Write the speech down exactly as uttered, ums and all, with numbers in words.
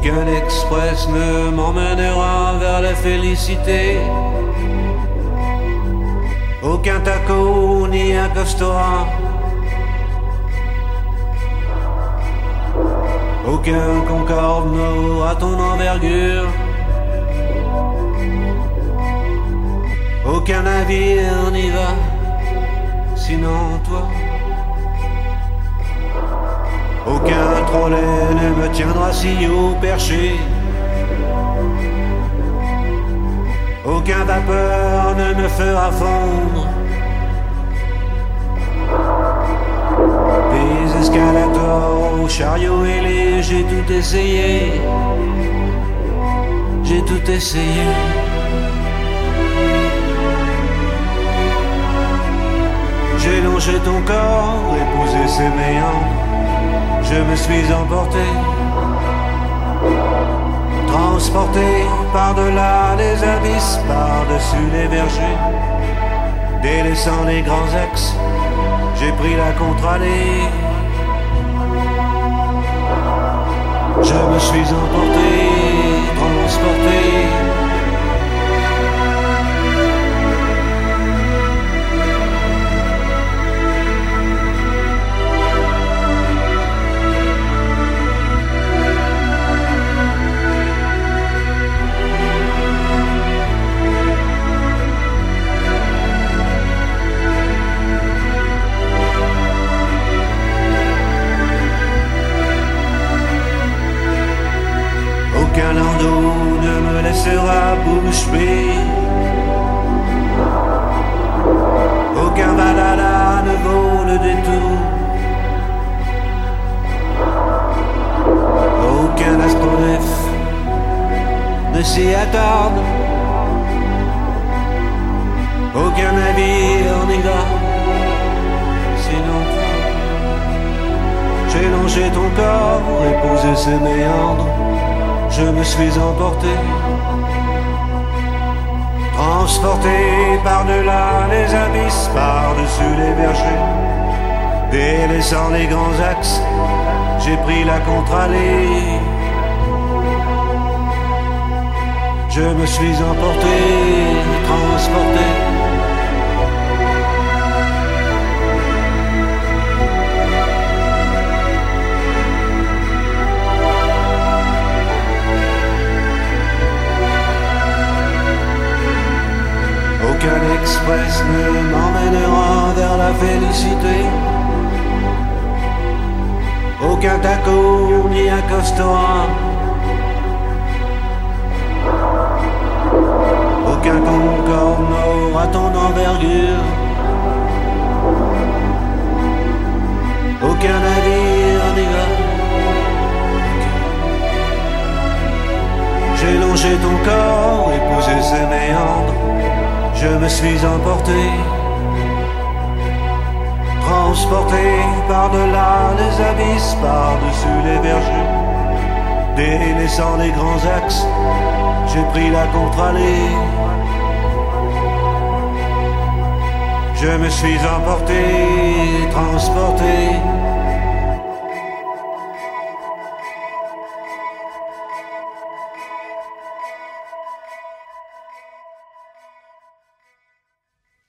Aucun express ne m'emmènera vers la félicité. Aucun taco ni un restaurant. Aucun Concorde n'aura ton envergure. Aucun navire n'y va, sinon toi. Aucun trolley ne me tiendra si haut perché. Aucun vapeur ne me fera fondre. Des escalators aux chariots ailés, j'ai tout essayé. J'ai tout essayé. J'ai longé ton corps, épousé ses méandres. Je me suis emporté, transporté par-delà les abysses, par-dessus les vergers. Délaissant les grands axes, j'ai pris la contre-allée. Je me suis emporté, transporté. Aucun landau ne me laissera bouche bée. Aucun valhalla ne vaut le détour. Aucun astronef ne s'y attarde. Aucun navire n'y va, sinon toi. J'ai longé ton corps, épousé ses méandres. Je me suis emporté, transporté par-delà les abysses, par-dessus les vergers. Délaissant les grands axes, j'ai pris la contre-allée. Je me suis emporté, transporté. Aucun express ne m'emmènera vers la félicité. Aucun taco ni un restaurant. Aucun Concorde n'aura ton envergure. Aucun navire n'y va. J'ai longé ton corps, épousé ses méandres. Je me suis emporté, transporté par-delà les abysses, par-dessus les vergers. Délaissant les grands axes, j'ai pris la contre-allée. Je me suis emporté, transporté